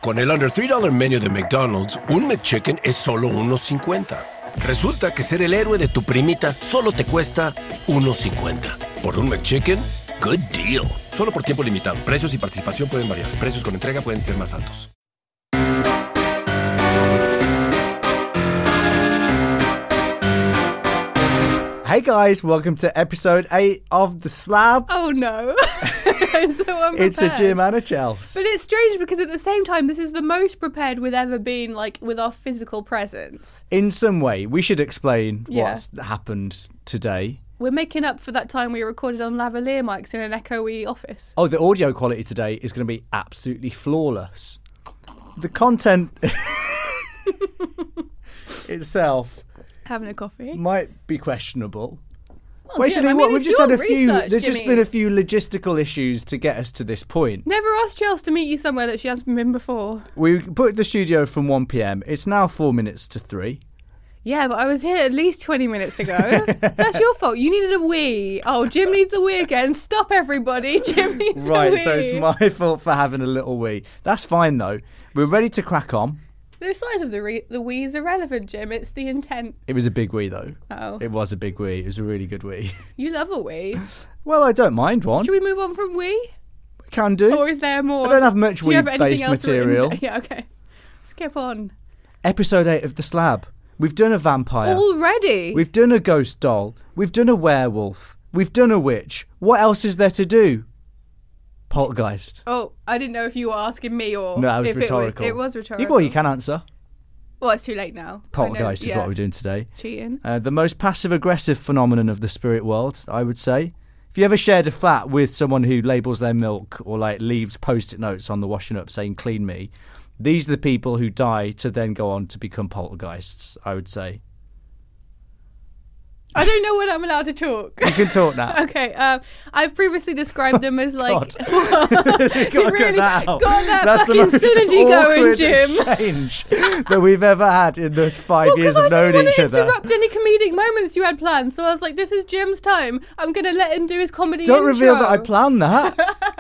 Con el Under $3 Menu de McDonald's, un McChicken es solo $1.50. Resulta que ser el héroe de tu primita solo te cuesta $1.50. Por un McChicken, good deal. Solo por tiempo limitado. Precios y participación pueden variar. Precios con entrega pueden ser más altos. Hey guys, welcome to episode 8 of The Slab. Oh no. I'm so unprepared. It's a Jim and a Chels. But it's strange because at the same time, this is the most prepared we've ever been, like, with our physical presence. In some way, we should explain what's happened today. We're making up for that time we recorded on lavalier mics in an echoey office. Oh, the audio quality today is going to be absolutely flawless. The content itself Having a coffee. might be questionable. Well, Basically, Jim, I mean, we've it's just had a your few. research, There's just Jimmy. been a few logistical issues to get us to this point. Never asked Chelsea to meet you somewhere that she hasn't been before. We put the studio from 1 p.m. It's now 4 minutes to 3. Yeah, but I was here at least 20 minutes ago. That's your fault. You needed a wee. Oh, Jim needs a wee again. Stop, everybody. Jim needs a wee. Right, so it's my fault for having a little wee. That's fine, though. We're ready to crack on. The size of the wee is irrelevant, Jim. It's the intent. It was a big wee, though. Oh. It was a big wee. It was a really good wee. You love a wee. Well, I don't mind one. Should we move on from wee? We can do. Or is there more? I don't have much Do you have anything wee-based else written material. down? Yeah, okay. Skip on. Episode 8 of The Slab. We've done a vampire. Already? We've done a ghost doll. We've done a werewolf. We've done a witch. What else is there to do? Poltergeist. Oh, I didn't know if you were asking me or... No, that was if rhetorical. It was rhetorical. You can answer. Well, it's too late now. Poltergeist is what we're doing today. Cheating. The most passive-aggressive phenomenon of the spirit world, I would say. If you ever shared a flat with someone who labels their milk or like leaves post-it notes on the washing up saying "clean me," these are the people who die to then go on to become poltergeists, I would say. I don't know when I'm allowed to talk. You can talk now. Okay, I've previously described them as like... God. You really got that out. got that That's fucking the most synergy going, awkward Jim. exchange that we've ever had in the 5 years of I knowing didn't each want to other. interrupt any comedic moments you had planned, so I was like, this is Jim's time. I'm going to let him do his comedy Don't intro. reveal that I planned that.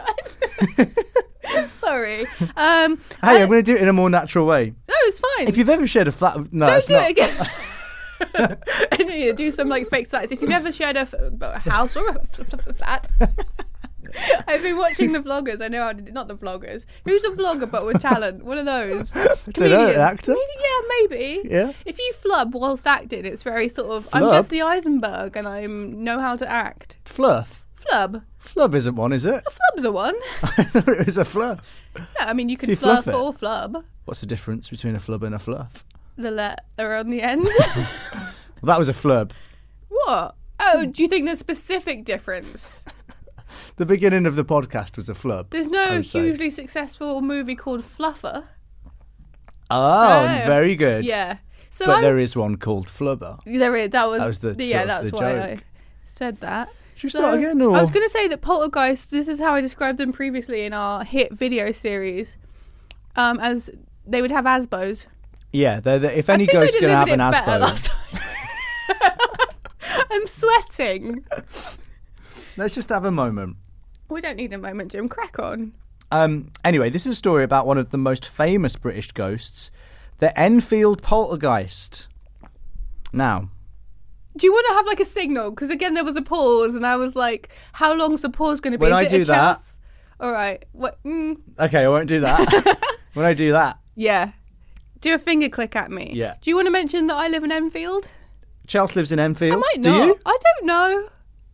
Sorry. Hey, I'm going to do it in a more natural way. No, it's fine. If you've ever shared a flat... No, Don't it's do not. it again. Yeah, do some like fake flats. If you've ever shared a house or a flat. I've been watching the vloggers. I know how to do, not the vloggers. Who's a vlogger but with talent? One of those. Comedians. An actor? Yeah, maybe. Yeah. If you flub whilst acting, it's very sort of, I'm Flub? Jesse Eisenberg and I know how to act. Fluff. Flub. Flub isn't one, is it? A flub's a one. I thought it was a fluff. No, I mean, you can you fluff fluff it? or flub. What's the difference between a flub and a fluff? The letter on the end. Well, that was a flub. What? Oh, do you think there's a specific difference? The beginning of the podcast was a flub. There's I no would say. hugely successful movie called Fluffer. Oh, No. very good. Yeah. So But there is one called Flubber. there is. That was the yeah. sort of That's the why joke. I said that. Should we start again, or? I was going to say that Poltergeist. This is how I described them previously in our hit video series. As they would have asbos. Yeah, if any I think I ghost's going to have delivered an it better aspo. last time. I'm sweating. Let's just have a moment. We don't need a moment, Jim. Crack on. Anyway, this is a story about one of the most famous British ghosts, the Enfield Poltergeist. Now, Do you want to have like a signal? Because again, there was a pause, and I was like, "How long's the pause going to be?" When Is I it do a that- chance? All right. What? okay, I won't do that. When I do that, Yeah. Do a finger click at me. Yeah. Do you want to mention that I live in Enfield? Chelsea lives in Enfield. I might Do not. you? I don't know.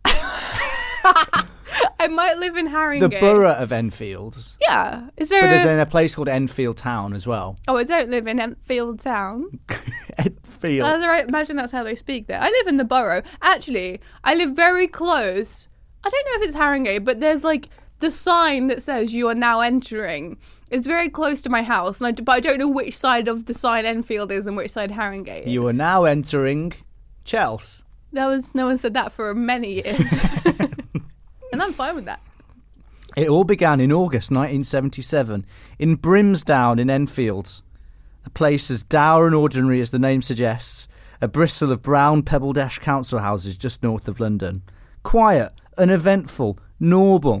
I might live in The Haringey. borough of Enfield. Yeah. Is there But there's a place called Enfield Town as well. Oh, I don't live in Enfield Town. Enfield. I imagine that's how they speak there. I live in the borough. Actually, I live very close. I don't know if it's Haringey, but there's like the sign that says you are now entering. It's very close to my house, but I don't know which side of the sign Enfield is and which side Haringey is. You are now entering Chelsea. No one said that for many years. And I'm fine with that. It all began in August 1977 in Brimsdown in Enfield, a place as dour and ordinary as the name suggests, a bristle of brown pebble-dash council houses just north of London. Quiet, uneventful, normal.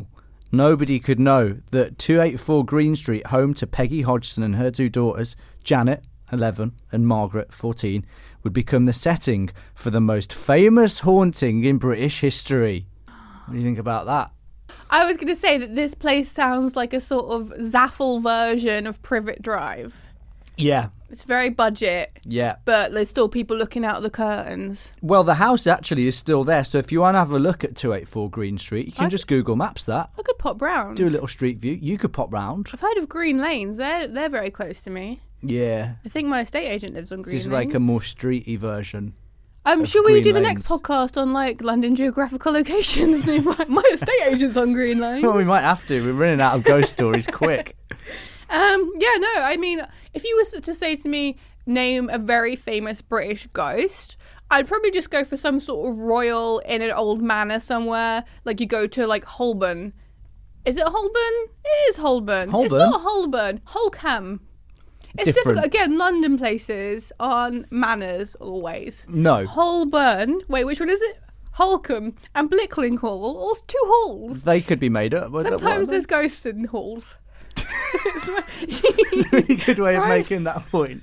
nobody could know that 284 Green Street, home to Peggy Hodgson and her two daughters, Janet, 11, and Margaret, 14, would become the setting for the most famous haunting in British history. What do you think about that? I was going to say that this place sounds like a sort of Zaffle version of Privet Drive. Yeah. It's very budget. Yeah. But there's still people looking out the curtains. Well, the house actually is still there, so if you want to have a look at 284 Green Street, you can just Google Maps that. I could pop round. Do a little street view. You could pop round. I've heard of Green Lanes. They're very close to me. Yeah. I think my estate agent lives on Green Lanes. This is like a more streety version. Should we Green do the Lanes. next podcast on like London geographical locations? My estate agent's on Green Lanes. Well, we might have to. We're running out of ghost stories quick. I mean, if you were to say to me, name a very famous British ghost, I'd probably just go for some sort of royal in an old manor somewhere. Like you go to like Holborn. Is it Holborn? It is Holborn. Holborn? It's not Holborn. Holkham. It's Different. difficult. Again, London places aren't manors always. No. Holborn. Wait, which one is it? Holcombe and Blickling Hall. All two halls. They could be made up. Sometimes there's ghosts in halls. It's a really good way of making that point.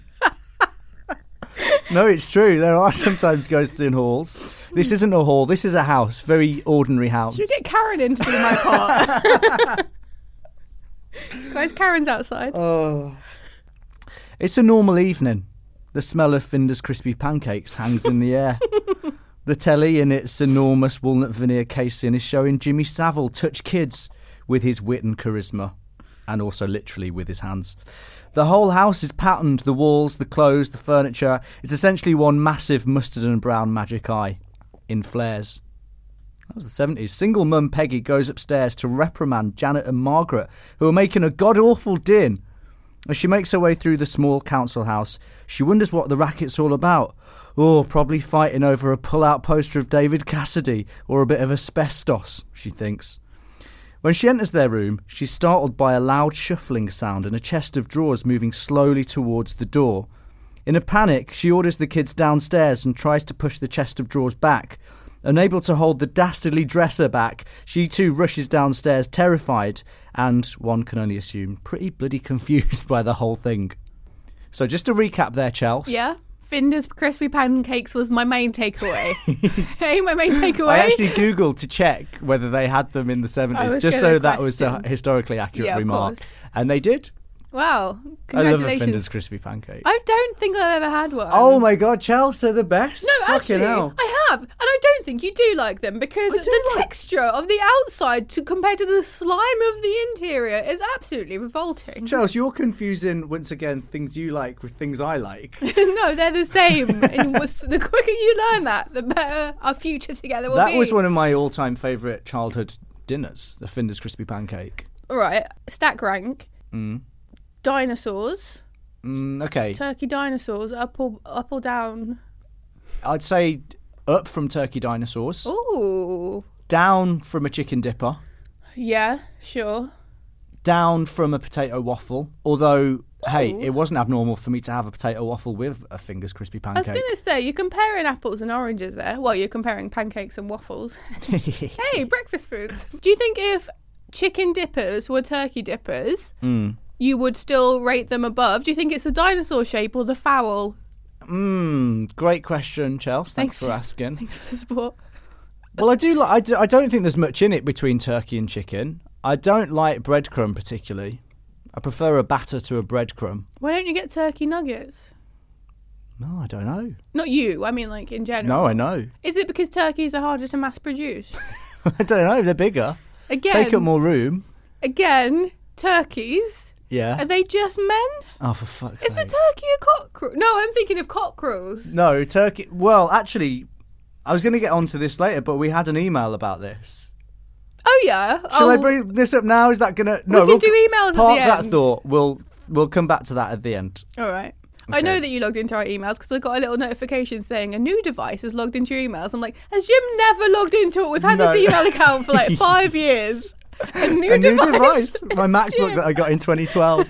No, it's true. There are sometimes ghosts in halls. This isn't a hall. This is a house. Very ordinary house. Should we get Karen in to do my part? Guys, Karen's outside. Oh. It's a normal evening. The smell of Finder's crispy pancakes hangs in the air. The telly in its enormous walnut veneer casing is showing Jimmy Savile touch kids with his wit and charisma. And also literally with his hands. The whole house is patterned, the walls, the clothes, the furniture. It's essentially one massive mustard and brown magic eye in flares. That was the 70s. Single mum Peggy goes upstairs to reprimand Janet and Margaret, who are making a god-awful din. As she makes her way through the small council house, she wonders what the racket's all about. Oh, probably fighting over a pull-out poster of David Cassidy or a bit of asbestos, she thinks. When she enters their room, she's startled by a loud shuffling sound and a chest of drawers moving slowly towards the door. In a panic, she orders the kids downstairs and tries to push the chest of drawers back. Unable to hold the dastardly dresser back, she too rushes downstairs, terrified, and, one can only assume, pretty bloody confused by the whole thing. So just to recap there, Chels. Yeah? Finder's crispy pancakes was my main takeaway. Hey, my main takeaway. I actually Googled to check whether they had them in the 70s, just so that was a historically accurate remark. Course. And they did. Wow. I love a Congratulations. Finder's crispy pancake. I don't think I've ever had one. Oh my god, Chels, they're the best. No, Fucking actually, hell. I have. And I don't think you do like them because the texture of the outside compared to the slime of the interior is absolutely revolting. Chels, you're confusing, once again, things you like with things I like. No, they're the same. The quicker you learn that, the better our future together will be. That was one of my all-time favourite childhood dinners, the Finder's crispy pancake. All right, stack rank. Dinosaurs. Okay. Turkey dinosaurs, up or down? I'd say up from turkey dinosaurs. Ooh. Down from a chicken dipper. Yeah, sure. Down from a potato waffle. Although, hey, it wasn't abnormal for me to have a potato waffle with a Finder's crispy I pancake. was going to say, you're comparing apples and oranges there. Well, you're comparing pancakes and waffles. Hey, breakfast foods. Do you think if chicken dippers were turkey dippers, you would still rate them above? Do you think it's the dinosaur shape or the fowl? Great question, Chels. Thanks for asking. Thanks for the support. Well, I don't think there's much in it between turkey and chicken. I don't like breadcrumb particularly. I prefer a batter to a breadcrumb. Why don't you get turkey nuggets? No, I don't know. Not you, I mean like in general. No, I know. Is it because turkeys are harder to mass produce? I don't know. They're bigger. Again. Take up more room. Again, turkeys. Yeah. Are they just men? Oh, for fuck's Is sake. a turkey a cockerel? No, I'm thinking of cockerels. No, turkey... Well, actually, I was going to get onto this later, but we had an email about this. Oh, yeah. Shall I bring this up now? Is that going to... No, we can do emails at the park end. that thought. We'll come back to that at the end. All right. Okay. I know that you logged into our emails because I got a little notification saying a new device has logged into your emails. I'm like, has Jim never logged into it? We've had this email account for like 5 years. A new device. My MacBook that I got in 2012.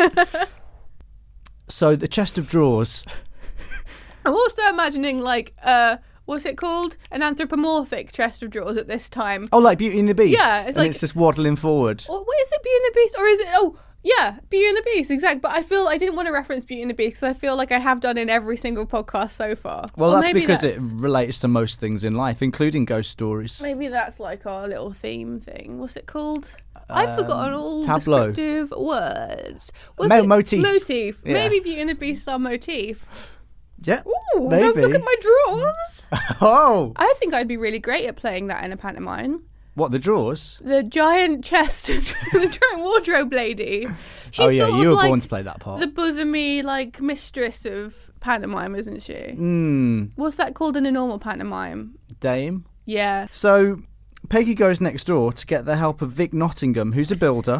So the chest of drawers. I'm also imagining like what's it called? An anthropomorphic chest of drawers at this time. Oh, like Beauty and the Beast? Yeah, it's like- it's just waddling forward. Or what is it, Beauty and the Beast? Or is it... Oh, yeah, Beauty and the Beast, exact. But I feel I didn't want to reference Beauty and the Beast because I feel like I have done in every single podcast so far. Well, Or that's maybe because it relates to most things in life, including ghost stories. Maybe that's like our little theme thing. What's it called? I've forgotten all tableau. descriptive words. Motif. Motif. Yeah. Maybe Beauty and the Beast are motif. Yeah. Ooh, maybe. don't look at my drawers. Oh! I think I'd be really great at playing that in a pantomime. What, the drawers? The giant chest of the giant wardrobe lady. She's Oh, yeah, sort you of were like born to play that part. the bosomy, like, mistress of pantomime, isn't she? Hmm. What's that called in a normal pantomime? Dame. Yeah. So, Peggy goes next door to get the help of Vic Nottingham, who's a builder.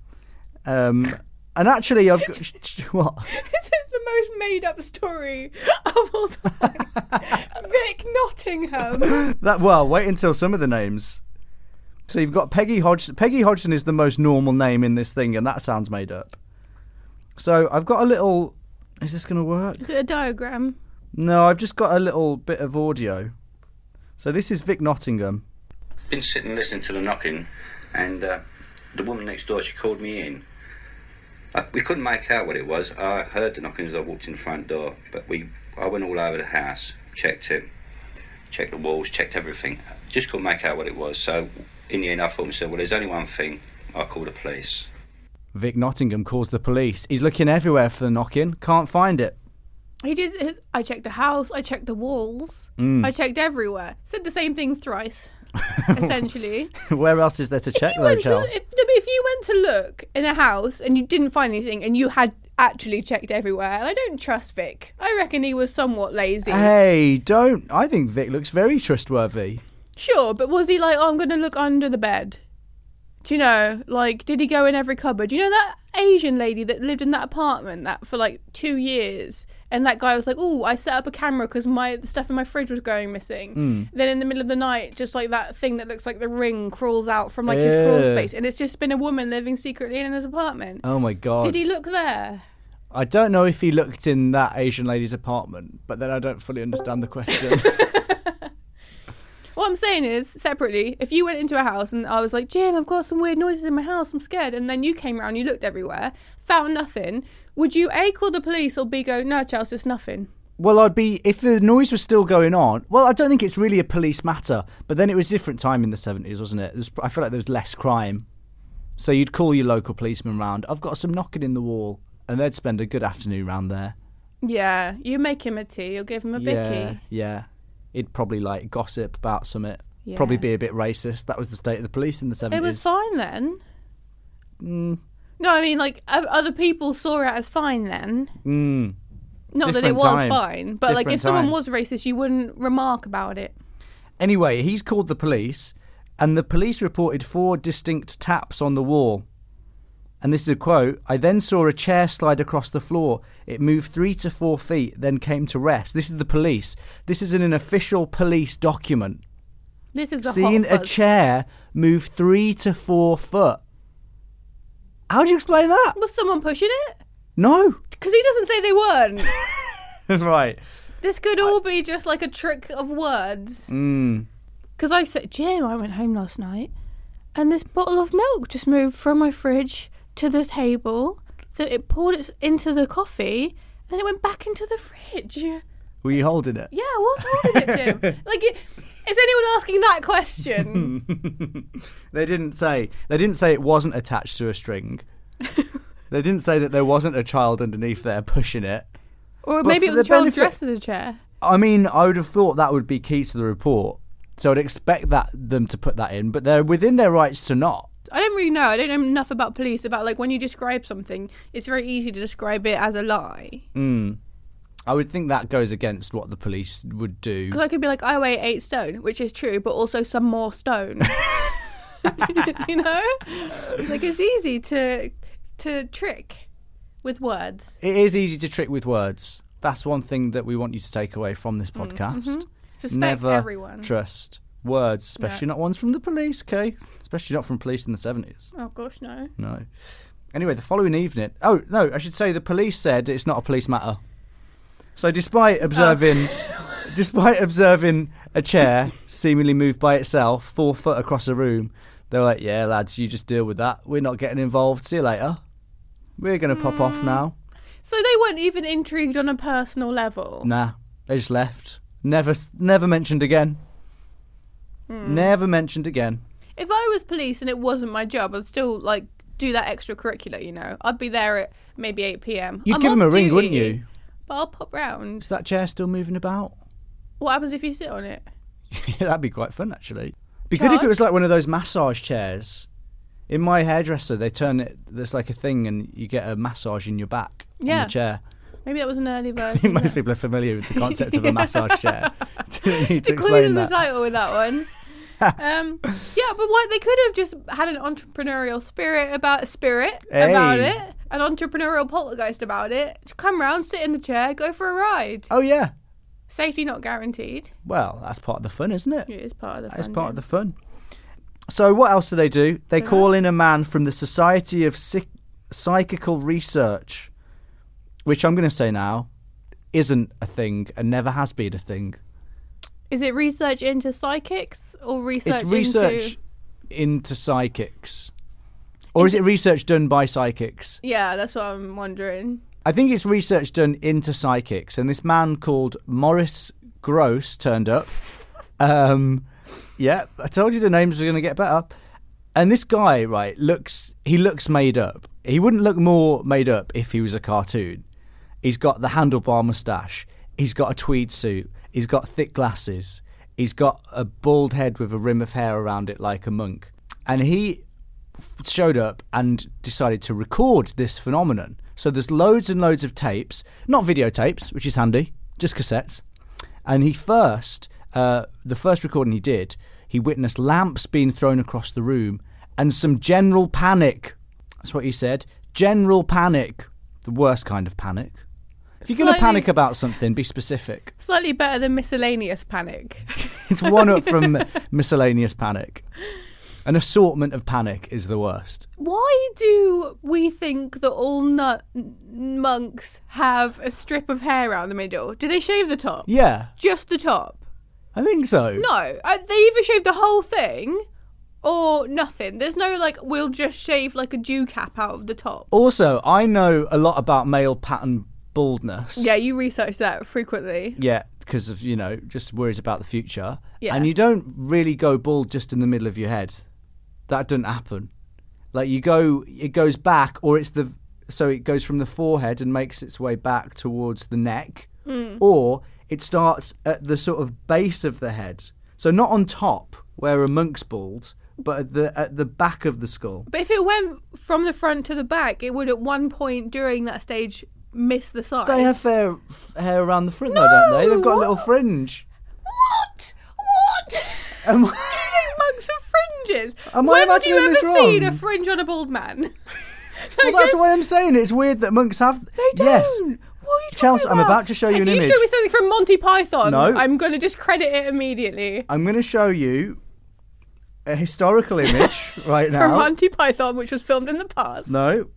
And actually, I've got... What? This is the most made-up story of all time. Vic Nottingham. Wait until some of the names. So you've got Peggy Hodgson. Peggy Hodgson is the most normal name in this thing, and that sounds made up. So I've got a little... Is this going to work? Is it a diagram? No, I've just got a little bit of audio. So this is Vic Nottingham. Been sitting listening to the knocking, and the woman next door, she called me in. We couldn't make out what it was. I heard the knocking as I walked in the front door, but I went all over the house, checked it, checked the walls, checked everything. Just couldn't make out what it was. So in the end, I thought to myself, well, there's only one thing. I'll call the police. Vic Nottingham calls the police. He's looking everywhere for the knocking. Can't find it. He did. I checked the house. I checked the walls. I checked everywhere. Said the same thing thrice. Essentially. Where else is there to check, though, Chel? If you went to look in a house and you didn't find anything and you had actually checked everywhere, and I don't trust Vic. I reckon he was somewhat lazy. Hey, don't. I think Vic looks very trustworthy. Sure, but was he like, oh, I'm going to look under the bed? Do you know, like, did he go in every cupboard? Do you know that Asian lady that lived in that apartment that for like 2 years? And that guy was like, oh, I set up a camera because the stuff in my fridge was going missing. Then in the middle of the night, just like that thing that looks like the Ring crawls out from like his crawl space. And it's just been a woman living secretly in his apartment. Oh, my God. Did he look there? I don't know if he looked in that Asian lady's apartment, but then I don't fully understand the question. What I'm saying is, separately, if you went into a house and I was like, Jim, I've got some weird noises in my house, I'm scared, and then you came around, you looked everywhere, found nothing, would you A, call the police, or B, go, no, Charles, it's nothing? Well, if the noise was still going on, well, I don't think it's really a police matter, but then it was a different time in the 70s, wasn't it? I feel like there was less crime. So you'd call your local policeman round, I've got some knocking in the wall, and they'd spend a good afternoon round there. Yeah, you make him a tea, or give him a bicky. Yeah. He'd probably like gossip about something. Yeah. Probably be a bit racist. That was the state of the police in the 70s. It was fine then. No, I mean, like, other people saw it as fine then. Not that it Different was time. fine, but like, Different if someone time. was racist, you wouldn't remark about it. Anyway, he's called the police, and the police reported 4 distinct taps on the wall. And this is a quote, I then saw a chair slide across the floor. It moved 3 to 4 feet, then came to rest. This is the police. This is in an official police document. This is a Seen hot a fuzz. chair move 3 to 4 foot. How do you explain that? Was someone pushing it? No. Because he doesn't say they weren't. Right. This could all be just like a trick of words. Because I said, Jim, I went home last night and this bottle of milk just moved from my fridge to the table, that it poured it into the coffee, and then it went back into the fridge. Were you holding it? Yeah, I was holding it, Jim. Like, is anyone asking that question? They didn't say it wasn't attached to a string. They didn't say that there wasn't a child underneath there pushing it. Or But maybe for it was a the child benefit- dressed as a chair. I mean, I would have thought that would be key to the report. So I'd expect them to put that in, but they're within their rights to not. I don't really know. I don't know enough about police, about like when you describe something, it's very easy to describe it as a lie. I would think that goes against what the police would do. Because I could be like, I weigh 8 stone, which is true, but also some more stone. You know? Like, it's easy to trick with words. It is easy to trick with words. That's one thing that we want you to take away from this podcast. Suspect Never everyone. trust words, especially not ones from the police, okay? Especially not from police in the 70s. Oh, gosh, no. No. Anyway, the following evening... Oh, no, I should say the police said it's not a police matter. So despite observing Despite observing a chair seemingly move by itself 4 foot across a room, they're like, yeah, lads, you just deal with that. We're not getting involved. See you later. We're going to pop off now. So they weren't even intrigued on a personal level? Nah, they just left. Never mentioned again. Never mentioned again. If I was police and it wasn't my job, I'd still, like, do that extracurricular, you know. I'd be there at maybe 8 p.m. You'd I'm give off them a ring, duty, wouldn't you? But I'll pop round. Is that chair still moving about? What happens if you sit on it? Yeah, that'd be quite fun, actually. Be good if it was like one of those massage chairs. In my hairdresser, they turn it, there's like a thing and you get a massage in your back on the chair. Maybe that was an early I version. think most people are familiar with the concept of a massage chair. Don't need to The clue's explain in the that. title with that one. Yeah, but what they could have just had an entrepreneurial spirit about it, an entrepreneurial poltergeist about it. Just come round, sit in the chair, go for a ride. Oh, yeah. Safety not guaranteed. Well, that's part of the fun, isn't it? It is part of the fun. That's part of the fun. So what else do? They call in a man from the Society of Psychical Research, which I'm going to say now isn't a thing and never has been a thing. Is it research into psychics or research It's research into psychics. Or is it research done by psychics? Yeah, that's what I'm wondering. I think it's research done into psychics, and this man called Maurice Grosse turned up. Yeah, I told you the names were going to get better. And this guy, right, looks made up. He wouldn't look more made up if he was a cartoon. He's got the handlebar moustache. He's got a tweed suit. He's got thick glasses. He's got a bald head with a rim of hair around it like a monk. And he showed up and decided to record this phenomenon. So there's loads and loads of tapes, not videotapes, which is handy, just cassettes. And the first recording he did, he witnessed lamps being thrown across the room and some general panic. That's what he said. General panic. The worst kind of panic. If you're going to panic about something, be specific. Slightly better than miscellaneous panic. It's one up from miscellaneous panic. An assortment of panic is the worst. Why do we think that all monks have a strip of hair around the middle? Do they shave the top? Yeah, Just the top? I think so. No, they either shave the whole thing or nothing. There's no, like, we'll just shave, like, a Jew cap out of the top. Also, I know a lot about male pattern baldness. Yeah, you research that frequently. Yeah, because of, just worries about the future. Yeah. And you don't really go bald just in the middle of your head. That doesn't happen. Like, it goes back, or so it goes from the forehead and makes its way back towards the neck, or it starts at the sort of base of the head. So not on top, where a monk's bald, but at the back of the skull. But if it went from the front to the back, it would at one point during that stage miss the side. They have hair around the front, though, don't they? They've got a little fringe. What? Am You think monks have fringes? Am I When have you imagining this ever seen wrong? a fringe on a bald man? Well, that's why I'm saying it's weird that monks have. They don't. Yes. What are you talking Chelsea, I'm about? about to show you an If image. you show me something from Monty Python, No. I'm going to discredit it immediately. I'm going to show you a historical image right now. From Monty Python, which was filmed in the past. No.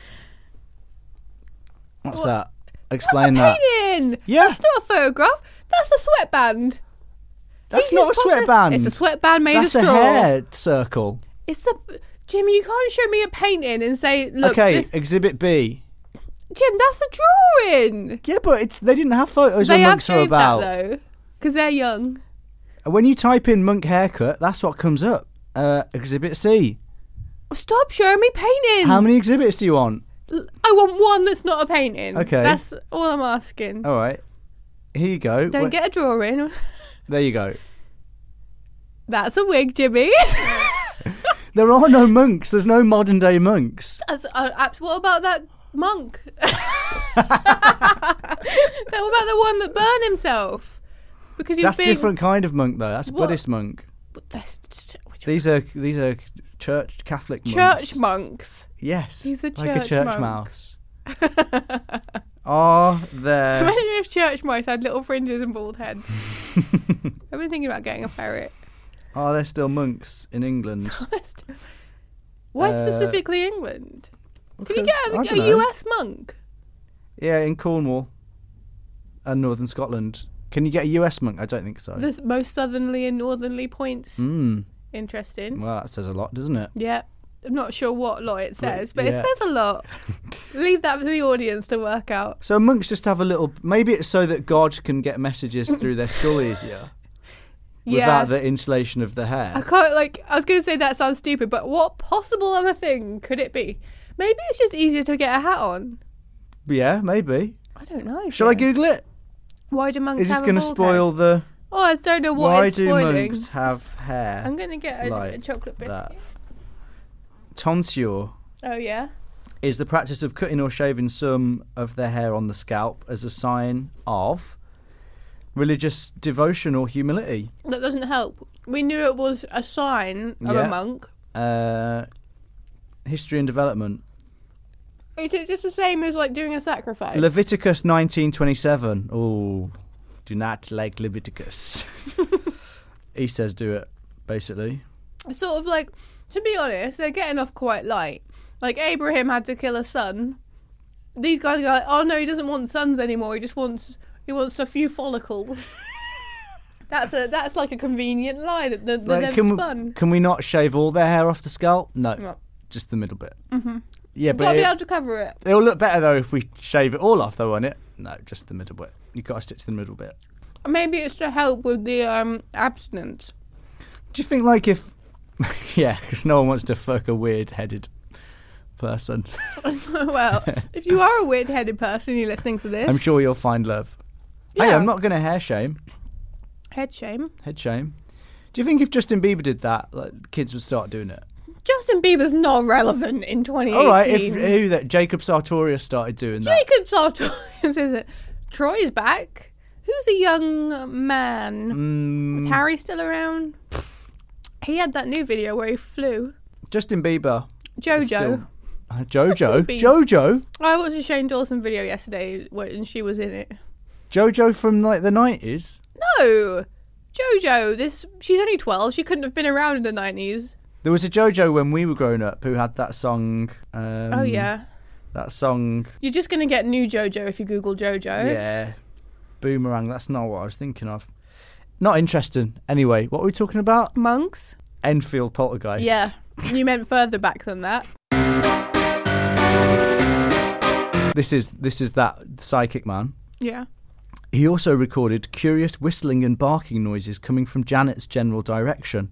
What's that? Explain That's a that. painting. Yeah. That's not a photograph. That's a sweatband. That's He not a just popped sweatband. It's a sweatband made That's of straw. a hair circle. It's a... Jimmy, you can't show me a painting and say, look, Okay, this... Exhibit B. Jim, that's a drawing. Yeah, but they didn't have photos They when have monks are shaved about. that, though, because they're young. When you type in monk haircut, that's what comes up. Exhibit C. Stop showing me paintings. How many exhibits do you want? I want one that's not a painting. Okay. That's all I'm asking. All right. Here you go. Don't get a drawing. There you go. That's a wig, Jimmy. There are no monks. There's no modern day monks. What about that monk? What about the one that burned himself? Because he was That's a different kind of monk, though. That's a What? Buddhist monk. These are church Catholic monks. church monks. Yes. These are like a church church monks. mouse. Are there? Imagine if church mice had little fringes and bald heads. I've been thinking about getting a ferret. Are there still monks in England? Why specifically England? Can you I get don't a know. US monk? Yeah, in Cornwall and northern Scotland. Can you get a US monk? I don't think so. The most southerly and northerly points. Interesting. Well, that says a lot, doesn't it? Yeah. I'm not sure what lot it says, but Yeah. it says a lot. Leave that for the audience to work out. So monks just have a little... Maybe it's so that God can get messages through their skull easier. Without the insulation of the hair. I was going to say that sounds stupid, but what possible other thing could it be? Maybe it's just easier to get a hat on. Yeah, maybe. I don't know. Shall I Google it? Why do monks Is this have a going to bald spoil head? the... Oh, I don't know what Why it's do spoiling. monks have hair I'm going to get a like chocolate bit. that? Tonsure Oh, yeah? is the practice of cutting or shaving some of their hair on the scalp as a sign of religious devotion or humility. That doesn't help. We knew it was a sign of Yeah. a monk. History and development. Is it just the same as like doing a sacrifice? Leviticus 19:27. Oh, do not like Leviticus. He says do it, basically. Sort of like, to be honest, they're getting off quite light. Like Abraham had to kill a son. These guys are like, oh no, he doesn't want sons anymore. He wants a few follicles. That's like a convenient lie that they've spun. Can we not shave all their hair off the scalp? No, No. just the middle bit. Mm-hmm. Yeah, You've got but to be able to cover it. it'll look better though if we shave it all off, though, won't it? No, just the middle bit. You've got to stitch the middle bit. Maybe it's to help with the abstinence. Do you think, like, if... yeah, because no one wants to fuck a weird-headed person. Well, if you are a weird-headed person, you're listening to this. I'm sure you'll find love. Hey, Yeah. I'm not going to hair shame. Head shame. Head shame. Do you think if Justin Bieber did that, like, kids would start doing it? Justin Bieber's not relevant in 2018. All right, if Jacob Sartorius started doing that. Jacob Sartorius, is it? Troy's back. Who's a young man? Is Harry still around? He had that new video where he flew. Justin Bieber. Jojo. Still- Jojo? Justin Bieber. Jojo? I watched a Shane Dawson video yesterday and she was in it. Jojo from, like, the 90s? No! Jojo, she's only 12. She couldn't have been around in the 90s. There was a Jojo when we were growing up who had that song. Oh, yeah. That song. You're just going to get new Jojo if you Google Jojo. Yeah. Boomerang. That's not what I was thinking of. Not interesting. Anyway, what were we talking about? Monks? Enfield Poltergeist. Yeah. You meant further back than that. This is that psychic man. Yeah. He also recorded curious whistling and barking noises coming from Janet's general direction.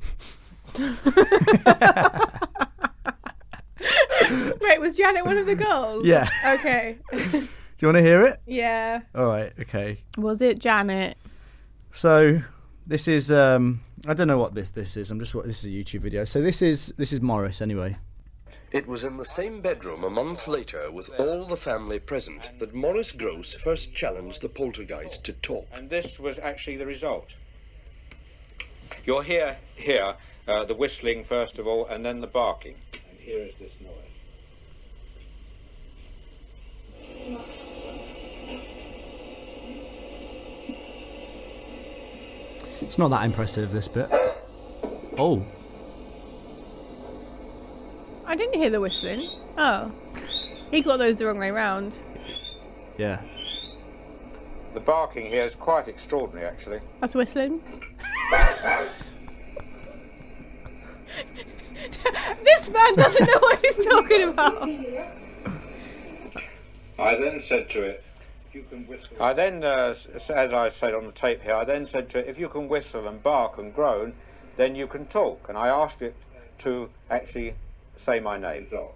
Wait, was Janet one of the girls? Yeah. Okay. Do you want to hear it? Yeah. All right. Okay. Was it Janet? So this is I don't know what this is. This is a YouTube video. So this is Morris anyway. It was in the same bedroom a month later, with all the family present, that Morris Gross first challenged the poltergeist to talk. And this was actually the result. You'll hear the whistling first of all, and then the barking. And here is this noise. It's not that impressive, this bit. Oh. I didn't hear the whistling. Oh. He got those the wrong way round. Yeah. The barking here is quite extraordinary, actually. That's whistling. This man doesn't know what he's talking about. I then said to it, "You can whistle." I then, as I said on the tape here, I then said to it, "If you can whistle and bark and groan, then you can talk." And I asked it to actually say my name. Oh,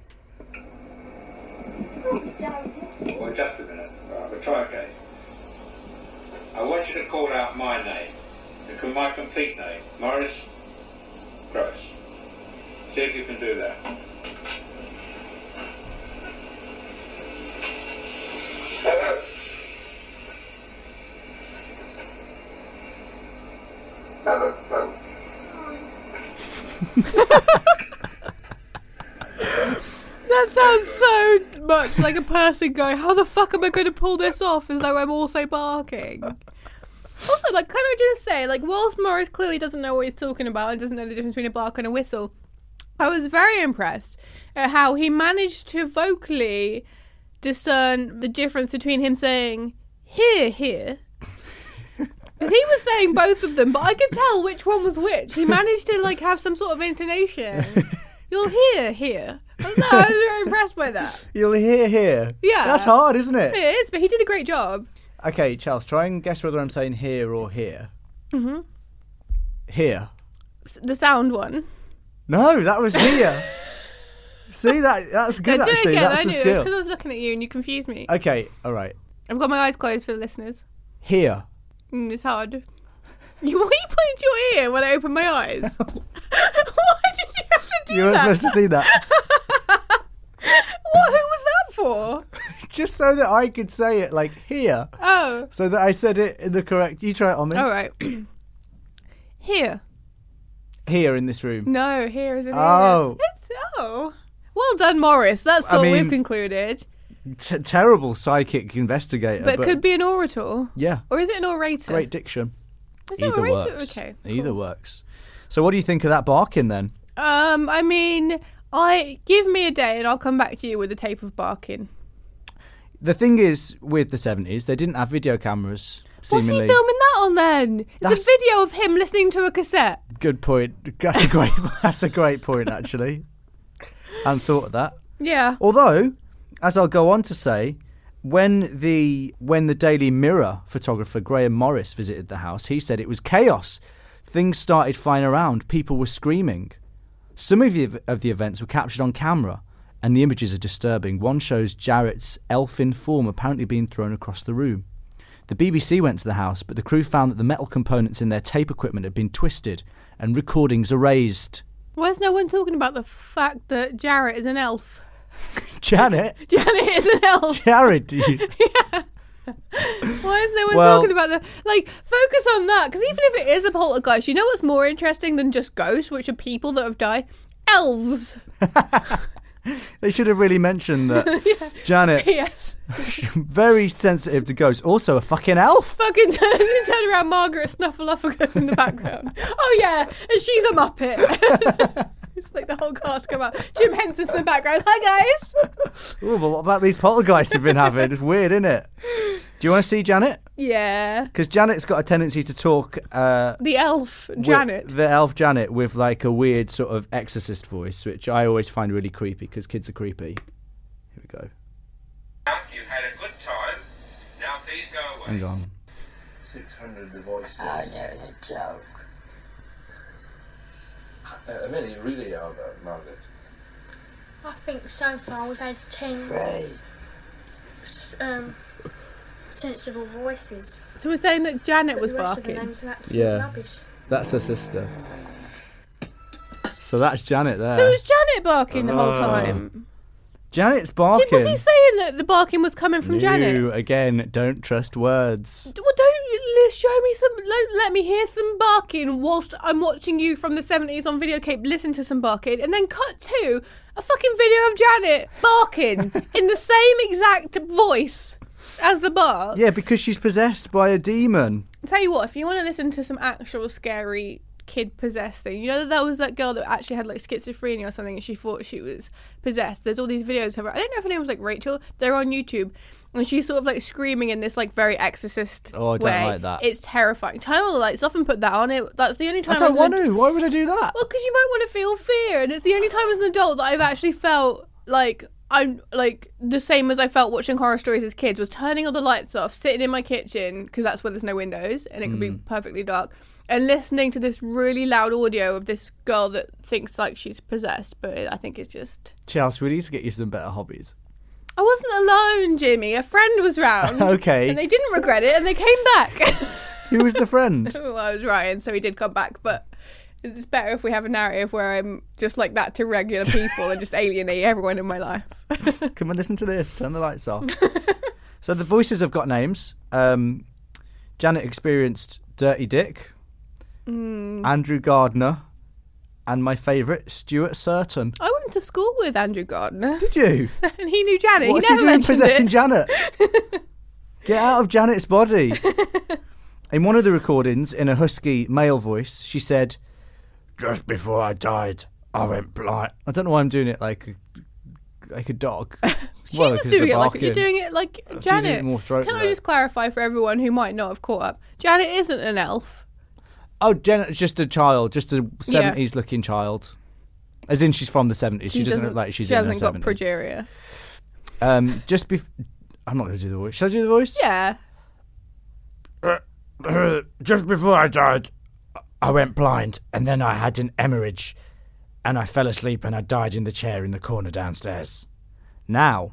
just a minute. We'll try again. I want you to call out my name. My complete name, Morris Gross. See if you can do that. Hello. That sounds so much like a person going, how the fuck am I going to pull this off as though I'm also barking? Also, like, can I just say, like, whilst Morris clearly doesn't know what he's talking about and doesn't know the difference between a bark and a whistle, I was very impressed at how he managed to vocally discern the difference between him saying, here, Because he was saying both of them, but I could tell which one was which. He managed to like have some sort of intonation. You'll hear here. No, I was very impressed by that. You'll hear here. Yeah. That's hard, isn't it? It is, but he did a great job. Okay, Charles, try and guess whether I'm saying here or here. Mm-hmm. Here. The sound one. No, that was here. See, that's good, Do it actually. again. That's I a knew it was skill. because I was looking at you and you confused me. Okay, all right. I've got my eyes closed for the listeners. Here. It's hard. Why are you pointing to your ear when I open my eyes? Why did you have to do You weren't that? supposed to see that. What? Who was that for? Just so that I could say it like here. Oh. So that I said it in the correct... You try it on me. All right. Here. Here in this room. No, here is an Oh. Well done, Morris. That's I all mean, we've concluded. Terrible psychic investigator. But it could be an orator. Yeah. Or is it an orator? Great diction. Is it Either orator? works. Okay. Either cool. works. So what do you think of that barking then? I mean, give me a day and I'll come back to you with a tape of barking. The thing is, with the 70s, they didn't have video cameras, seemingly. What's he filming that on then? It's That's- a video of him listening to a cassette. Good point. That's a great point, actually. I hadn't thought of that. Yeah. Although, as I'll go on to say, when the Daily Mirror photographer Graham Morris visited the house, he said it was chaos. Things started flying around. People were screaming. Some of the events were captured on camera, and the images are disturbing. One shows Jarrett's elfin form apparently being thrown across the room. The BBC went to the house, but the crew found that the metal components in their tape equipment had been twisted and recordings erased. Why is no one talking about the fact that Jarrett is an elf? Janet? Janet is an elf. Jared, do you... Why is no one Well- talking about focus on that? Because even if it is a poltergeist, you know what's more interesting than just ghosts, which are people that have died? Elves. They should have really mentioned that Janet, Yes. very sensitive to ghosts, also a fucking elf. Fucking turn around Margaret Snuffleupagus in the background. Oh yeah, and she's a Muppet. It's like the whole cast come out. Jim Henson's in the background. Hi guys. Ooh, but what about these poltergeists you've been having? It's weird, isn't it? Do you want to see Janet? Yeah. Because Janet's got a tendency to talk... The elf, Janet. The elf Janet with like a weird sort of exorcist voice, which I always find really creepy because kids are creepy. Here we go. You've had a good time. Now please go away. Hang on. 600 devices. I know the joke. How many really are there, Margaret? I think so far we've had 10 Right. sensible voices. So we're saying that Janet But was the rest of the barking. names are absolute Yeah. rubbish. That's her sister. So that's Janet there. So was Janet barking the whole time? Janet's barking. Was he saying that the barking was coming from Janet? No, again, don't trust words. Well, don't show me some. Let me hear some barking whilst I'm watching you from the 70s on videotape. Listen to some barking, and then cut to a fucking video of Janet barking in the same exact voice as the barks. Yeah, because she's possessed by a demon. Tell you what, if you want to listen to some actual scary kid possessed thing, you know that there was that girl that actually had like schizophrenia or something, and she thought she was possessed. There's all these videos of her. I don't know if her name was like Rachel. They're on YouTube. And she's sort of like screaming in this like very exorcist Oh, I don't way. like that. It's terrifying. Turn on the lights off and put that on. That's the only time I don't as want an- to. Why would I do that? Well, because you might want to feel fear, and it's the only time as an adult that I've actually felt like I'm like the same as I felt watching horror stories as kids. Was turning all the lights off, sitting in my kitchen because that's where there's no windows and it could be perfectly dark, and listening to this really loud audio of this girl that thinks like she's possessed. But I think it's just. Chelsea, we need to get you some better hobbies. I wasn't alone, Jimmy. A friend was round. Okay. And they didn't regret it, and they came back. Who was the friend? Well, I was Ryan, so he did come back, but it's better if we have a narrative where I'm just like that to regular people and just alienate everyone in my life. Come and listen to this. Turn the lights off. So the voices have got names. Janet experienced Dirty Dick, Andrew Gardner, and my favourite, Stuart Surton. I went to school with Andrew Gardner, Did you? and he knew Janet. What's he he never doing mentioned possessing it. Janet? Get out of Janet's body. In one of the recordings, in a husky male voice, she said, "Just before I died, I went blind." I don't know why I'm doing it like a dog. She Well, was 'cause doing they're it like you're barking. doing it like She's Janet. even more throat Can I there. just clarify for everyone who might not have caught up? Janet isn't an elf. Oh, Janet's just a child, just a 70s looking child. As in, she's from the 70s. She doesn't look like she's in her 70s. She hasn't got progeria. I'm not going to do the voice. Should I do the voice? Yeah. Just before I died, I went blind, and then I had an hemorrhage, and I fell asleep, and I died in the chair in the corner downstairs. Now,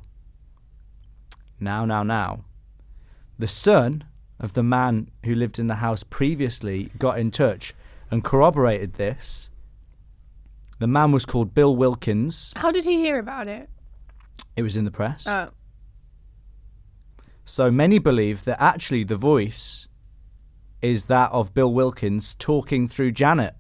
the son of the man who lived in the house previously got in touch and corroborated this. The man was called Bill Wilkins. How did he hear about it? It was in the press. Oh. So many believe that actually the voice is that of Bill Wilkins talking through Janet.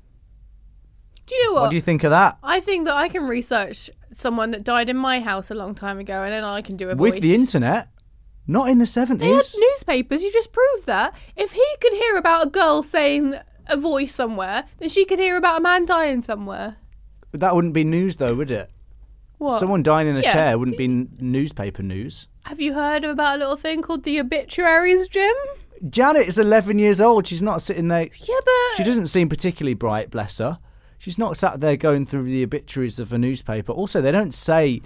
Do you know what? What do you think of that? I think that I can research someone that died in my house a long time ago, and then I can do a voice. With the internet? Not in the 70s. They had newspapers. You just proved that. If he could hear about a girl saying a voice somewhere, then she could hear about a man dying somewhere. But that wouldn't be news, though, would it? What? Someone dying in a Yeah. chair wouldn't be newspaper news. Have you heard about a little thing called the obituaries, Jim? Janet is 11 years old. She's not sitting there. Yeah, but She doesn't seem particularly bright, bless her. She's not sat there going through the obituaries of a newspaper. Also, they wouldn't say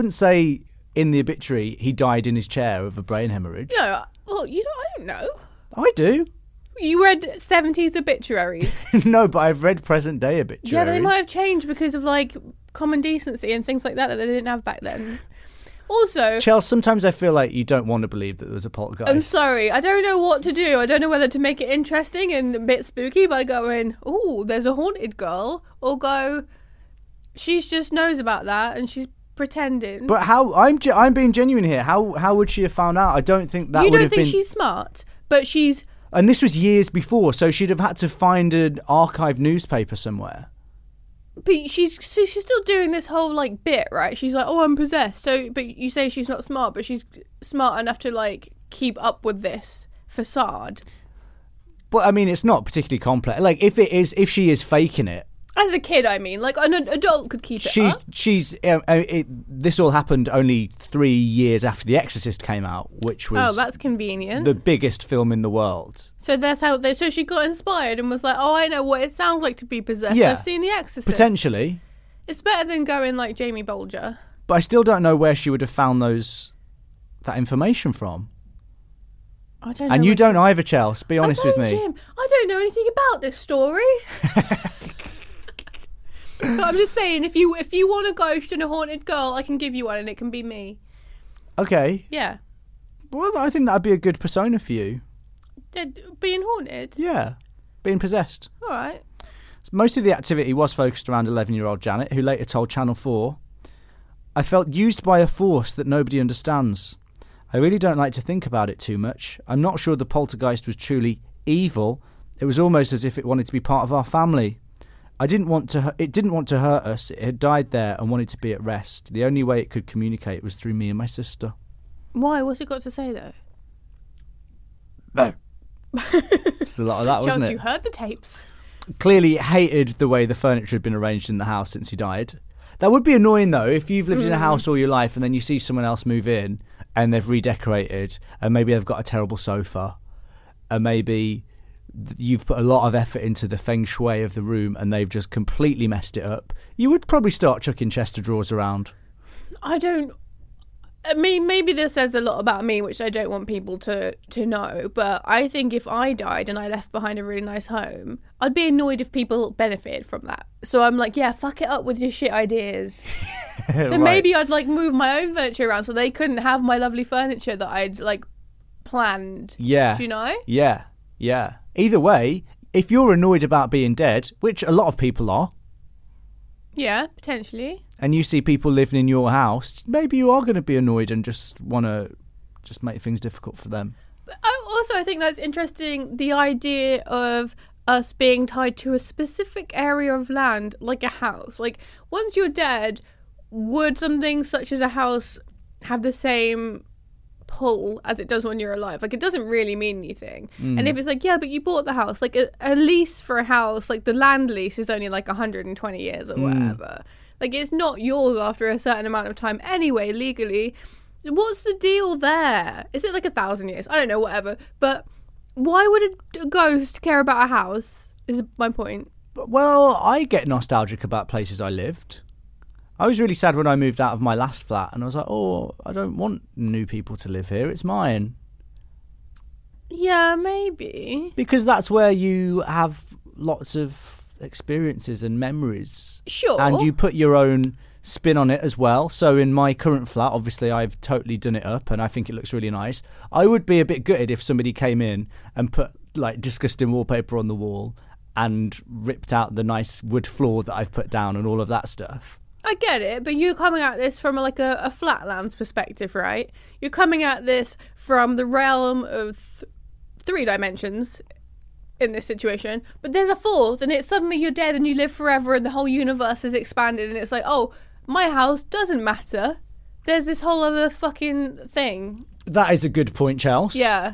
in the obituary he died in his chair of a brain hemorrhage. no. Well, I don't know. I do. You read 70s obituaries. No, but I've read present day obituaries. Yeah, but they might have changed because of like common decency and things like that they didn't have back then. Also, Chelsea, sometimes I feel like you don't want to believe that there was a poltergeist. I'm sorry, I don't know what to do. I don't know whether to make it interesting and a bit spooky by going, "Oh, there's a haunted girl," or go, "She just knows about that and she's pretending." But how? I'm being genuine here. How would she have found out? I don't think that you would don't have think been. she's smart, but she's. And this was years before, so she'd have had to find an archived newspaper somewhere. But she's still doing this whole like bit, right? She's like, "Oh, I'm possessed." So, but you say she's not smart, but she's smart enough to like keep up with this facade. But I mean, it's not particularly complex. Like, if she is faking it, As a kid, I mean, like an adult could keep it up. this all happened only 3 years after The Exorcist came out, which was Oh, that's convenient. the biggest film in the world. So that's how so she got inspired and was like, "Oh, I know what it sounds like to be possessed. Yeah. I've seen The Exorcist." Potentially, It's better than going like Jamie Bolger. but I still don't know where she would have found that information from. I don't know. And you what don't to- either, Chelsea. Be honest with me. Jim, I don't know anything about this story. But I'm just saying, if you want a ghost and a haunted girl, I can give you one, and it can be me. Okay. Yeah, Well, I think that'd be a good persona for you. being haunted. Yeah. Being possessed. All right. Most of the activity was focused around 11-year-old Janet, who later told Channel 4, "I felt used by a force that nobody understands. I really don't like to think about it too much. I'm not sure the poltergeist was truly evil. It was almost as if it wanted to be part of our family. It didn't want to hurt us. It had died there and wanted to be at rest. The only way it could communicate was through me and my sister." Why? What's it got to say though? It's a lot of that, wasn't Charles, it? you heard the tapes. Clearly hated the way the furniture had been arranged in the house since he died. That would be annoying, though, if you've lived in a house all your life and then you see someone else move in and they've redecorated and maybe they've got a terrible sofa and maybe you've put a lot of effort into the feng shui of the room and they've just completely messed it up. You would probably start chucking chest of drawers around. I don't. I mean, maybe this says a lot about me, which I don't want people to know. But I think if I died and I left behind a really nice home, I'd be annoyed if people benefited from that. So I'm like, yeah, fuck it up with your shit ideas. So Right. maybe I'd like move my own furniture around so they couldn't have my lovely furniture that I'd like planned. Yeah. Do you know? Yeah. Yeah. Either way, if you're annoyed about being dead, which a lot of people are, Yeah, potentially. and you see people living in your house, maybe you are going to be annoyed and just want to just make things difficult for them. But I think that's interesting, the idea of us being tied to a specific area of land, like a house. Like, once you're dead, would something such as a house have the same pull as it does when you're alive? Like, it doesn't really mean anything. And if it's like, yeah, but you bought the house, like a lease for a house, like the land lease is only like 120 years or whatever. Like, it's not yours after a certain amount of time anyway, legally. What's the deal there? Is it like 1,000 years? I don't know, whatever. But why would a ghost care about a house, is my point. Well, I get nostalgic about places I lived. I was really sad when I moved out of my last flat, and I was like, oh, I don't want new people to live here. It's mine. Yeah, maybe. Because that's where you have lots of experiences and memories. Sure. And you put your own spin on it as well. So in my current flat, obviously I've totally done it up and I think it looks really nice. I would be a bit gutted if somebody came in and put like disgusting wallpaper on the wall and ripped out the nice wood floor that I've put down and all of that stuff. I get it, but you're coming at this from like a Flatlands perspective, right? You're coming at this from the realm of three dimensions in this situation, but there's a fourth, and it's suddenly you're dead and you live forever and the whole universe is expanded, and it's like, oh, my house doesn't matter. There's this whole other fucking thing. That is a good point, Chels. Yeah.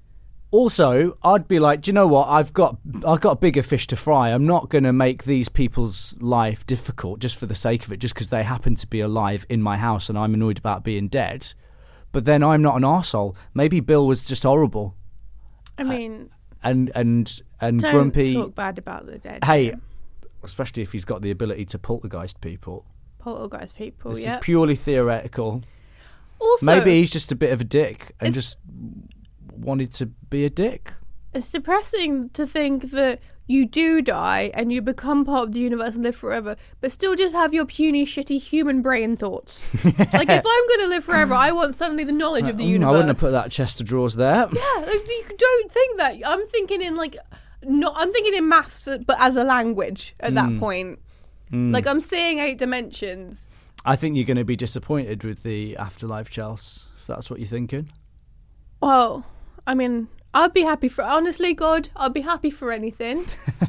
Also, I'd be like, do you know what? I've got bigger fish to fry. I'm not going to make these people's life difficult just for the sake of it, just because they happen to be alive in my house and I'm annoyed about being dead. But then I'm not an arsehole. Maybe Bill was just horrible. I mean, and don't grumpy. talk bad about the dead. Hey, especially if he's got the ability to poltergeist people. Poltergeist people, This yeah. is purely theoretical. Also, Maybe he's just a bit of a dick and just wanted to be a dick. it's depressing to think that you do die and you become part of the universe and live forever, but still just have your puny, shitty human brain thoughts. Like, if I'm going to live forever, I want suddenly the knowledge of the universe. I wouldn't have put that chest of drawers there. Yeah, like, you don't think that. I'm thinking in I'm thinking in maths, but as a language at that point. Like, I'm seeing 8 dimensions. I think you're going to be disappointed with the afterlife, Chels, if that's what you're thinking. Well, I mean, I'd be happy for, honestly, God, I'd be happy for anything.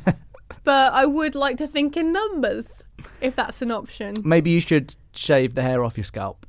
But I would like to think in numbers, if that's an option. Maybe you should shave the hair off your scalp.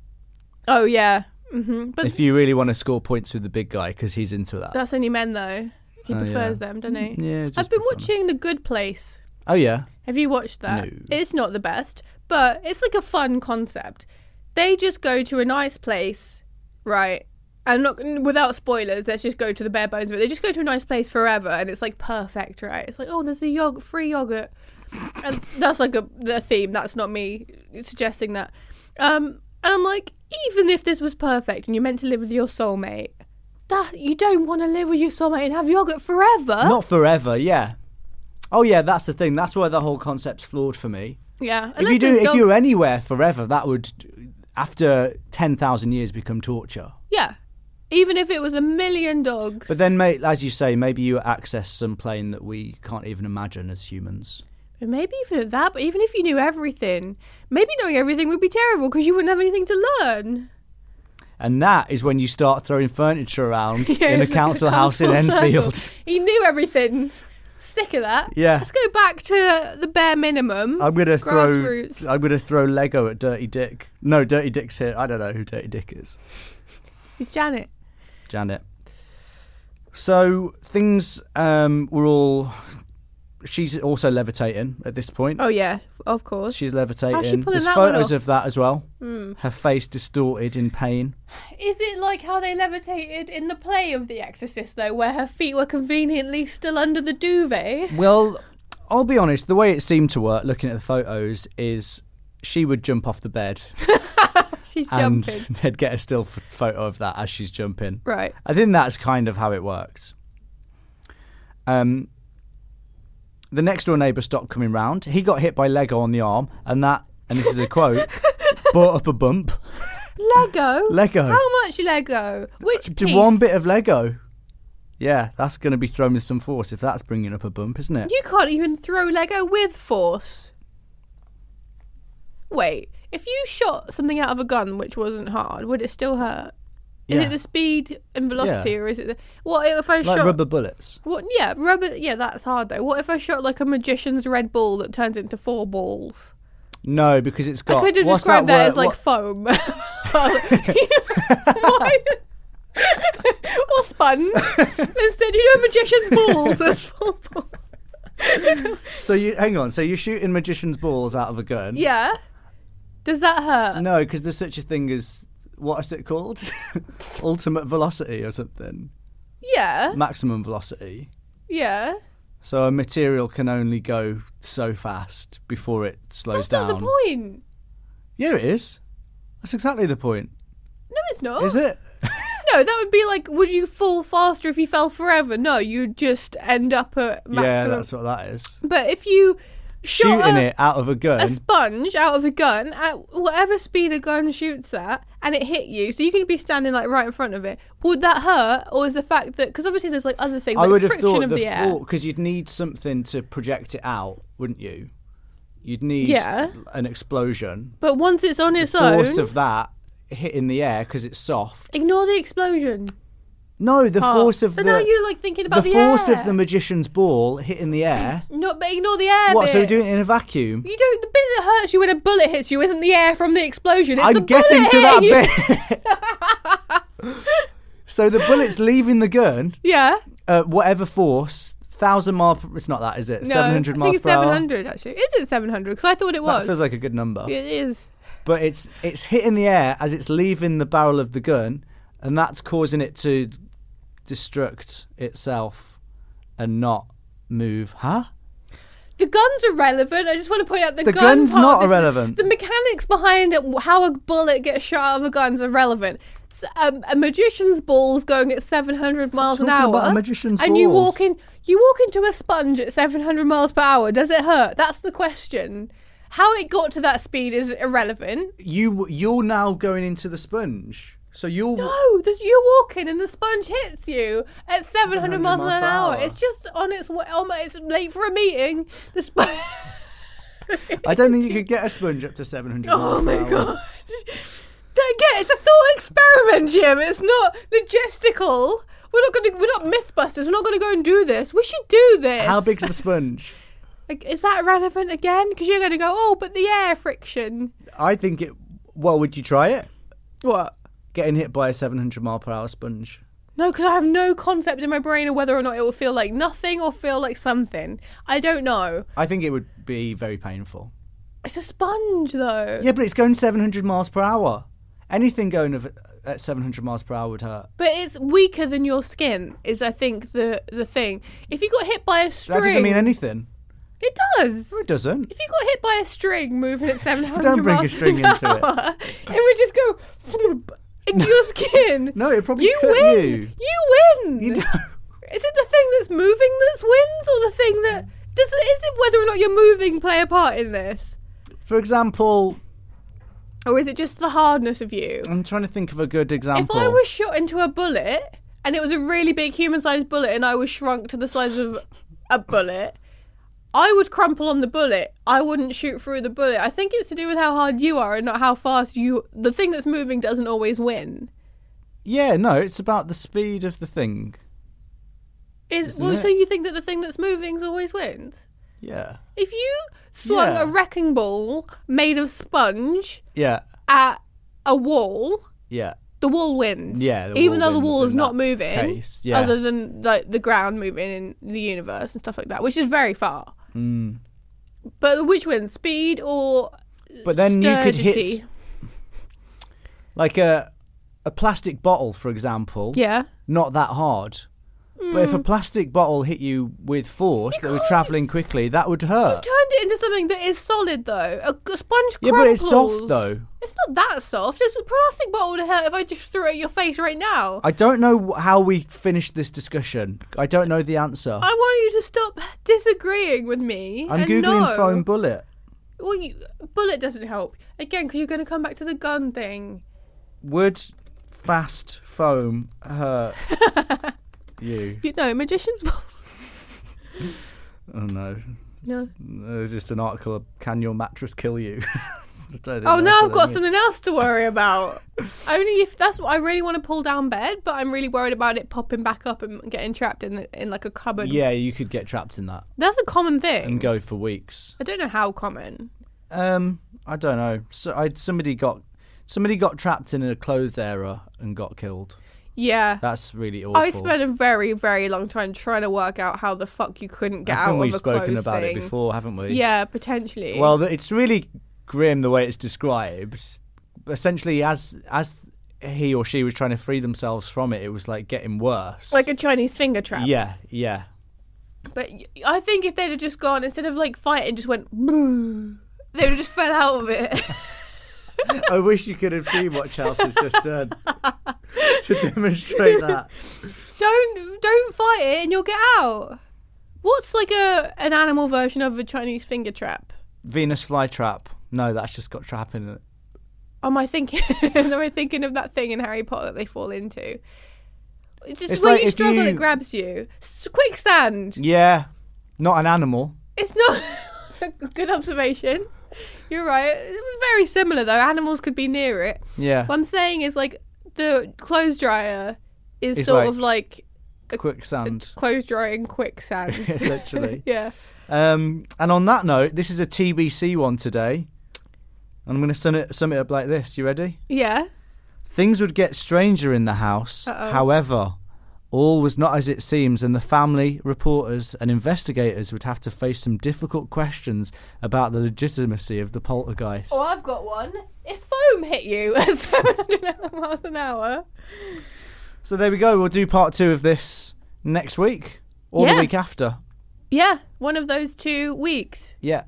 Oh, yeah. But If you really want to score points with the big guy, because he's into that. that's only men, though. He Oh, prefers yeah. them, doesn't he? Yeah, just I've been for fun. watching The Good Place. Oh, yeah. Have you watched that? No. It's not the best, but it's like a fun concept. They just go to a nice place, right? And not without spoilers, let's just go to the bare bones of it. They just go to a nice place forever, and it's like perfect, right? It's like, oh, there's a free yogurt, and that's like the theme. That's not me suggesting that. And I'm like, even if this was perfect and you're meant to live with your soulmate, that you don't want to live with your soulmate and have yogurt forever. Not forever, yeah. Oh, yeah, that's the thing. That's why the whole concept's flawed for me. Yeah. If you're anywhere forever, that would, after 10,000 years, become torture. Yeah. Even if it was 1,000,000 dogs. But then, mate, as you say, maybe you access some plane that we can't even imagine as humans. But maybe even at that, but even if you knew everything, maybe knowing everything would be terrible because you wouldn't have anything to learn. And that is when you start throwing furniture around Yeah, in a it's council it house in comes full Enfield. circle. He knew everything. Sick of that. Yeah. Let's go back to the bare minimum. I'm gonna Grassroots. throw Lego at Dirty Dick. No, Dirty Dick's here. I don't know who Dirty Dick is. He's Janet. Janet. So things were all. She's also levitating at this point. Oh yeah, of course. She's levitating. How's she pulling There's that one photos off? of that as well. Her face distorted in pain. Is it like how they levitated in the play of The Exorcist, though, where her feet were conveniently still under the duvet? Well, I'll be honest. The way it seemed to work, looking at the photos, is she would jump off the bed She's and jumping. they'd get a still photo of that as she's jumping. Right. I think that's kind of how it worked. The next door neighbour stopped coming round. He got hit by Lego on the arm, and this is a quote, brought up a bump. Lego? Lego. How much Lego? Which piece? One bit of Lego. Yeah, that's going to be thrown with some force if that's bringing up a bump, isn't it? You can't even throw Lego with force. Wait, if you shot something out of a gun which wasn't hard, would it still hurt? Is Yeah. it the speed and velocity, Yeah. or is it what if I Like shot rubber bullets. What? Yeah, rubber. Yeah, that's hard though. What if I shot like a magician's red ball that turns into 4 balls? No, because it's got. I could have what's described that word- as like what- foam. Why? Or sponge. Instead, you know, magician's balls. That's 4 balls. So hang on. So you're shooting magician's balls out of a gun? Yeah. Does that hurt? No, because there's such a thing as what is it called? Ultimate velocity or something. Yeah. Maximum velocity. Yeah. So a material can only go so fast before it slows down. That's not the point. Yeah, it is. That's exactly the point. No, it's not. Is it? No, that would be like, would you fall faster if you fell forever? No, you'd just end up at maximum. Yeah, that's what that is. But if you Shooting it out of a a gun. sponge out of a gun at whatever speed a gun shoots at, and it hit you, so you can be standing like right in front of it, would that hurt? Or is the fact that, because obviously there's like other things, I like would have friction thought of the air. because you'd need something to project it out, wouldn't you? You'd need Yeah. an explosion. But once it's on its The own, force of that hitting the air because it's soft. ignore the explosion. No, the part. force of But the now you're like thinking about the force air. of the magician's ball hitting the air. No, but ignore the air What? bit. So we're doing it in a vacuum? You don't. The bit that hurts you when a bullet hits you isn't the air from the explosion. It's I'm the getting bullet to hitting that you. bit. So the bullet's leaving the gun. Yeah. Whatever force, 1,000 mile. It's not that, is it? No, 700 I miles think it's per hour. 700 actually. Is it 700? Because I thought it was. That feels like a good number. It is. But it's hitting the air as it's leaving the barrel of the gun, and that's causing it to destruct itself and not move. Huh? The gun's irrelevant. I just want to point out the The gun gun's part not is- irrelevant. The mechanics behind it, how a bullet gets shot out of a gun is irrelevant. It's, a magician's ball's going at 700 miles an talking hour. about a magician's and you balls. walk into a sponge at 700 miles per hour. Does it hurt? That's the question. How it got to that speed is irrelevant. You're now going into the sponge. So you're No, you're walking and the sponge hits you at 700 miles an hour. It's just on its way. It's late for a meeting. The sponge. I don't think you could get a sponge up to 700 miles Oh per my hour. god! It's a thought experiment, Jim. It's not logistical. We're not MythBusters. We're not gonna go and do this. We should do this. How big's the sponge? Like, is that relevant again? Because you're gonna go, oh, but the air friction. I think it. Well, would you try it? What? Getting hit by a 700 mile per hour sponge. No, because I have no concept in my brain of whether or not it will feel like nothing or feel like something. I don't know. I think it would be very painful. It's a sponge, though. Yeah, but it's going 700 miles per hour. Anything going at 700 miles per hour would hurt. But it's weaker than your skin, is I think the thing. If you got hit by a string, That doesn't mean anything. It does. No, it doesn't. If you got hit by a string moving at 700 Don't bring a miles string an into it. hour, it would just go into your skin. No, it probably You cut win. you. You win. You don't. Is it the thing that's moving that wins, or the thing that is it whether or not you're moving play a part in this, For example, or is it just the hardness of you? I'm trying to think of a good example. If I was shot into a bullet and it was a really big human-sized bullet and I was shrunk to the size of a bullet, I would crumple on the bullet. I wouldn't shoot through the bullet. I think it's to do with how hard you are and not how fast you... The thing that's moving doesn't always win. Yeah, no, it's about the speed of the thing. Isn't it? So you think that the thing that's moving always wins? Yeah. If you swung Yeah. a wrecking ball made of sponge Yeah. at a wall, Yeah. the wall wins. Yeah, the even wall though the wins wall is in not that moving, case, yeah. other than like the ground moving in the universe and stuff like that, which is very far. Mm. But which wins, speed or But then you could sturdity? hit like a plastic bottle, for example. Yeah. Not that hard. But if a plastic bottle hit you with force that was travelling quickly, that would hurt. You've turned it into something that is solid, though. A sponge Yeah, but it's crumples. soft, though. It's not that soft. Just a plastic bottle would hurt if I just threw it at your face right now. I don't know how we finished this discussion. I don't know the answer. I want you to stop disagreeing with me. I'm and Googling know. foam bullet. Well, bullet doesn't help. Again, because you're going to come back to the gun thing. Would fast foam hurt you? No, magician's balls. Oh, no. No. There's just an article of Can Your Mattress Kill You? I don't think Oh, that's now what I've got they mean. something else to worry about. Only if that's what I really want to pull down bed, but I'm really worried about it popping back up and getting trapped in like a cupboard. Yeah, you could get trapped in that That's a common thing. and go for weeks. I don't know how common. I don't know. So somebody got trapped in a clothes era and got killed. Yeah. That's really awful. I spent a very, very long time trying to work out how the fuck you couldn't get I out think of we've a spoken clothes about thing. it before, haven't we? Yeah, potentially. Well, it's really grim the way it's described. Essentially, as he or she was trying to free themselves from it, it was like getting worse. like a Chinese finger trap. Yeah, yeah. But I think if they'd have just gone, instead of like fighting, just went, "Boo," they would have just fell out of it. I wish you could have seen what Chelsea's just done to demonstrate that. Don't fight it and you'll get out. What's like an animal version of a Chinese finger trap? Venus flytrap. No, that's just got trap in it. Am I thinking of that thing in Harry Potter that they fall into? It's just It's when like you if struggle, you- it grabs you. Quicksand. Yeah, not an animal. It's not. Good observation. You're right. It's very similar though. Animals could be near it. Yeah, What I'm saying is like the clothes dryer is It's sort like of like quicksand, clothes drying quicksand. essentially. Yeah. And on that note, this is a TBC one today. I'm going to sum it up like this. You ready? Yeah. Things would get stranger in the house. Uh-oh. However, all was not as it seems, and the family, reporters, and investigators would have to face some difficult questions about the legitimacy of the poltergeist. Oh, I've got one. If foam hit you at 700 miles an hour. So there we go. We'll do part 2 of this next week or the Yeah. week after. Yeah, one of those 2 weeks. Yeah.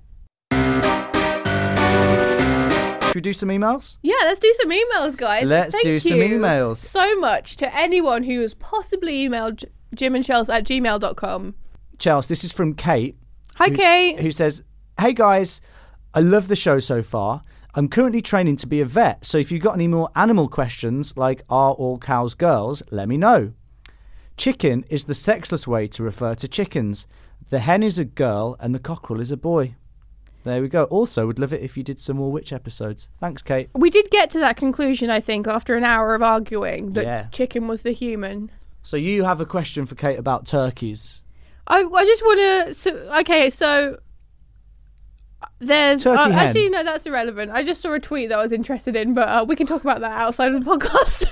Should we do some emails? Yeah, let's do some emails, guys. Let's Thank do some you emails. so much to anyone who has possibly emailed jimandchels@gmail.com. Chels, this is from Kate. Hi, Kate. Who says, "Hey guys, I love the show so far. I'm currently training to be a vet, so if you've got any more animal questions like are all cows girls, let me know. Chicken is the sexless way to refer to chickens. The hen is a girl and the cockerel is a boy." There we go. Also, would love it if you did some more witch episodes. Thanks, Kate. We did get to that conclusion, I think, after an hour of arguing that Yeah. chicken was the human. So you have a question for Kate about turkeys. I just want to... So there's... Turkey hen. Actually, no, that's irrelevant. I just saw a tweet that I was interested in, but we can talk about that outside of the podcast.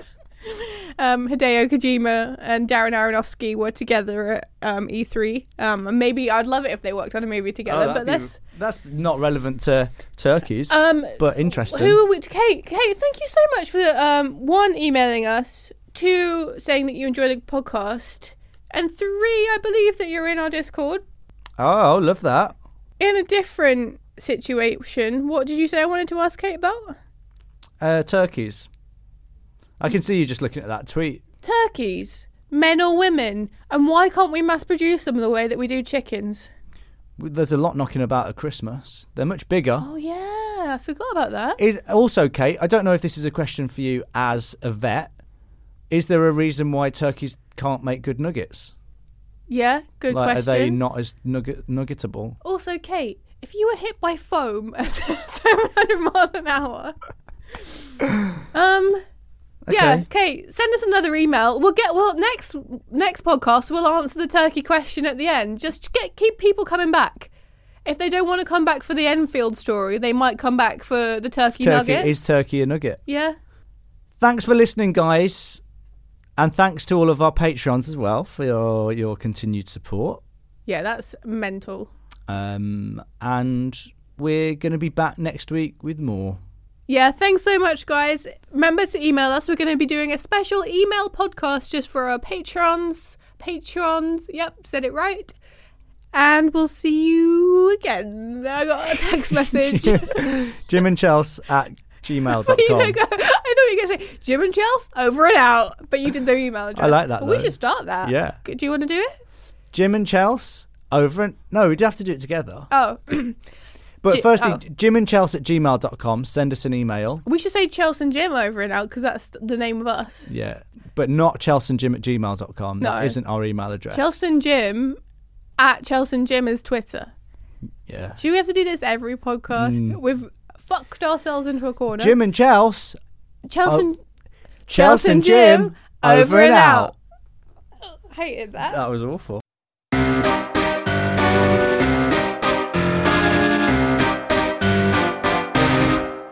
Hideo Kojima and Darren Aronofsky were together at E3. And maybe I'd love it if they worked on a movie together, but that's not relevant to turkeys, but interesting. Who are we? Kate, thank you so much for one, emailing us, 2, saying that you enjoy the podcast, and 3, I believe that you're in our Discord. Oh, love that. In a different situation, what did you say I wanted to ask Kate about? Turkeys. I can see you just looking at that tweet. Turkeys, men or women, and why can't we mass produce them the way that we do chickens? There's a lot knocking about at Christmas. They're much bigger. Oh yeah, I forgot about that. Is also, Kate, I don't know if this is a question for you as a vet. Is there a reason why turkeys can't make good nuggets? Yeah, good question. Are they not as nuggetable? Also, Kate, if you were hit by foam at 700 miles an hour, yeah, Okay. Kate, send us another email. Next podcast we'll answer the turkey question at the end. Just keep people coming back. If they don't want to come back for the Enfield story, they might come back for the turkey nuggets. Is turkey a nugget? Yeah. Thanks for listening, guys. And thanks to all of our Patreons as well for your continued support. Yeah, that's mental. And we're going to be back next week with more. Yeah, thanks so much, guys. Remember to email us. We're going to be doing a special email podcast just for our patrons. Yep, said it right. And we'll see you again. I got a text message. jimandchels@gmail.com. I thought you were going to say Jim and Chels over and out, but you did their email address. I like that, Well, we though. should start that. Yeah. Do you want to do it? Jim and Chels over and... No, we'd have to do it together. Oh, But firstly, jimandchels@gmail.com. Send us an email. we should say Chels and Jim over and out because that's the name of us. Yeah. But not chelseandjim@gmail.com. No. That isn't our email address. Chels and Jim @ Chels and Jim is Twitter. Yeah. Should we have to do this every podcast? We've fucked ourselves into a corner. Jim and Chels. Chels and Jim over and out. Hated that. That was awful.